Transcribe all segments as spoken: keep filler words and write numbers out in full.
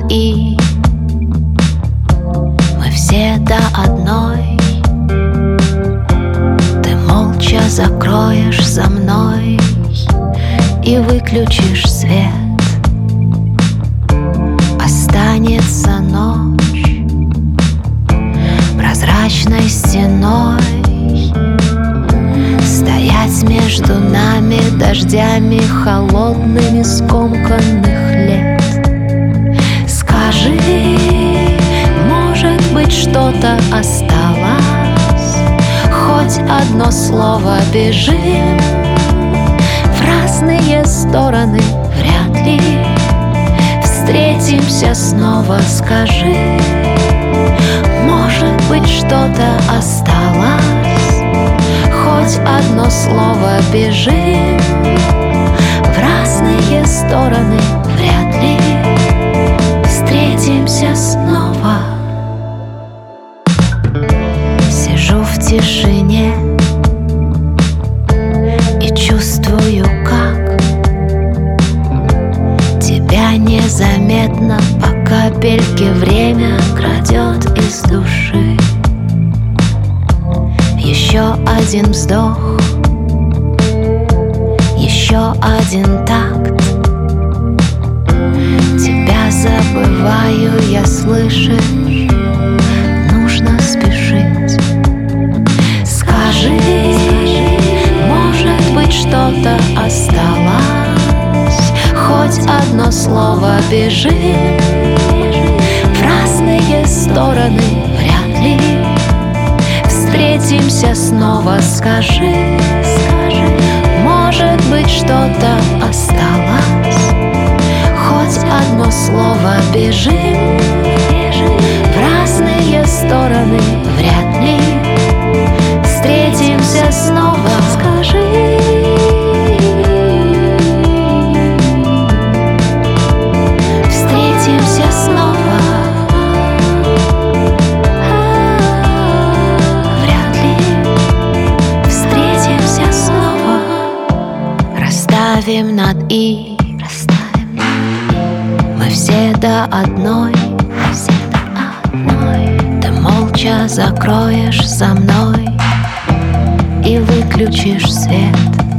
«и». Мы все до одной. Ты молча закроешь за мной и выключишь свет. Останется ночь прозрачной стеной, стоять между нами дождями холодными скомканных лет. Скажи, может быть, что-то осталось, хоть одно слово. Бежим в разные стороны, вряд ли встретимся снова. Скажи, может быть, что-то осталось, хоть одно слово. Бежим в разные стороны, вряд ли встретимся снова. Сижу в тишине и чувствую, как тебя незаметно по капельке время крадет из души. Еще один вздох, еще один такт. Тебя забываю, я, слышишь, нужно спешить. Скажи, может быть, что-то осталось, хоть одно слово. Бежим в разные стороны, вряд ли встретимся снова. Скажи, скажи, может быть, что-то осталось, хоть одно слово. Бежим в разные стороны, вряд ли встретимся снова. Скажи, встретимся снова. Расставим над «и», расставим над «и». Мы все до одной, все до одной. Ты молча закроешь за мной и выключишь свет.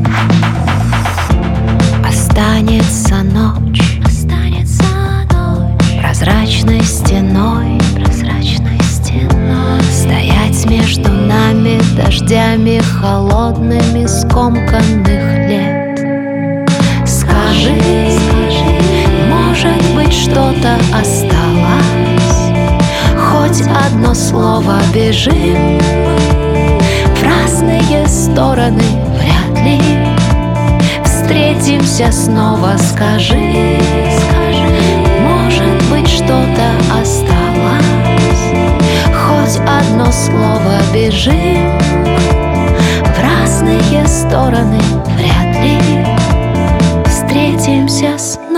Останется ночь, останется ночь прозрачной стеной, прозрачной стеной, стоять между нами дождями холодными скомканных лет. Скажи, скажи, может быть, что-то осталось, хоть одно слово. Бежим в разные стороны, вряд ли встретимся снова. Скажи, скажи, может быть, что-то осталось, хоть одно слово. Бежим в разные стороны, вряд ли встретимся снова.